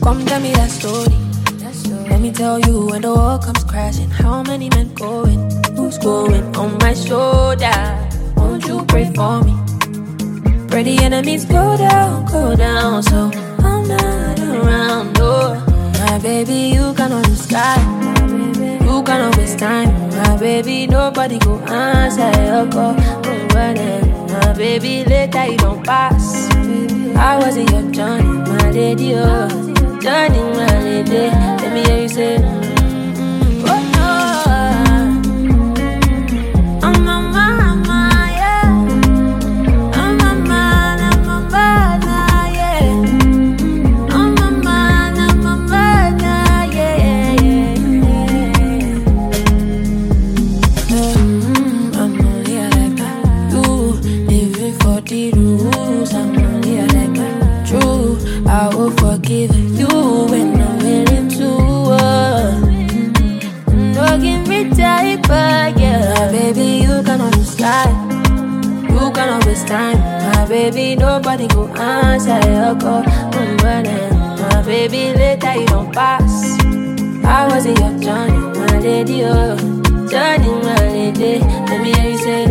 Come tell me that story. Let me tell you when the world comes crashing, how many men going? Who's going on my shoulder? Won't you pray for me? Pray the enemies go down, so I'm not around, no. My baby, you can on the sky. You cannot waste time. My baby, nobody go answer your call. My baby, later you don't pass. I was in your journey, my lady, oh. Journey, my lady. Let me hear you say, oh no. I'm a mama, yeah. I'm a man, yeah. I'm a man, yeah. I'm only like that. You living for the rules. I'm only like that. True, I will forgive you when I'm willing to. No give me type, yeah. My baby, you can understand. You cannot waste time. My baby, nobody go answer your call. My baby, later you don't pass. I was in your journey, my lady, oh. Journey, my lady. Let me hear you say,